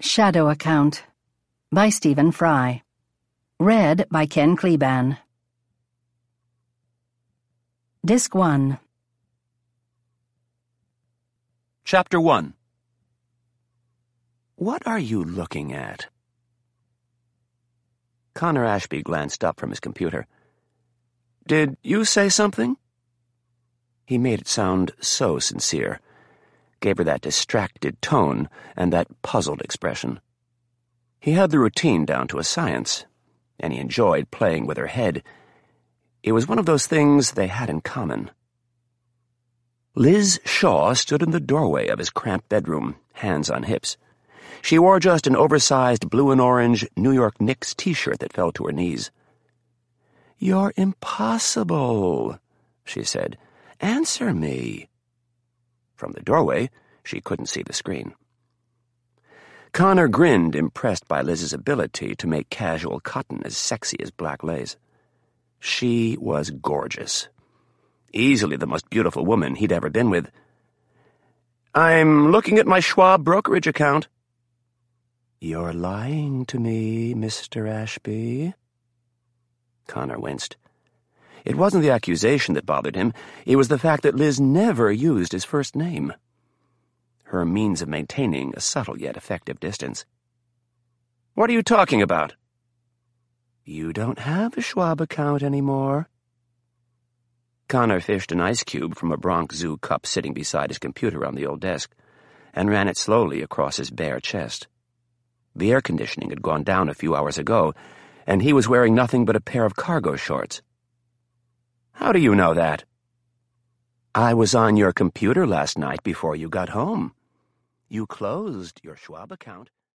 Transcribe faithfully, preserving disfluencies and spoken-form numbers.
Shadow Account by Stephen Fry. Read by Ken Kleban. Disc one. Chapter one. What are you looking at? Connor Ashby glanced up from his computer. Did you say something? He made it sound so sincere, gave her that distracted tone and that puzzled expression. He had the routine down to a science, and he enjoyed playing with her head. It was one of those things they had in common. Liz Shaw stood in the doorway of his cramped bedroom, hands on hips. She wore just an oversized blue and orange New York Knicks t-shirt that fell to her knees. "You're impossible," she said. "Answer me." From the doorway, she couldn't see the screen. Connor grinned, impressed by Liz's ability to make casual cotton as sexy as black lace. She was gorgeous. Easily the most beautiful woman he'd ever been with. "I'm looking at my Schwab brokerage account." "You're lying to me, Mister Ashby." Connor winced. It wasn't the accusation that bothered him, it was the fact that Liz never used his first name. Her means of maintaining a subtle yet effective distance. "What are you talking about?" "You don't have a Schwab account anymore." Connor fished an ice cube from a Bronx Zoo cup sitting beside his computer on the old desk, and ran it slowly across his bare chest. The air conditioning had gone down a few hours ago, and he was wearing nothing but a pair of cargo shorts. "How do you know that?" "I was on your computer last night before you got home. You closed your Schwab account."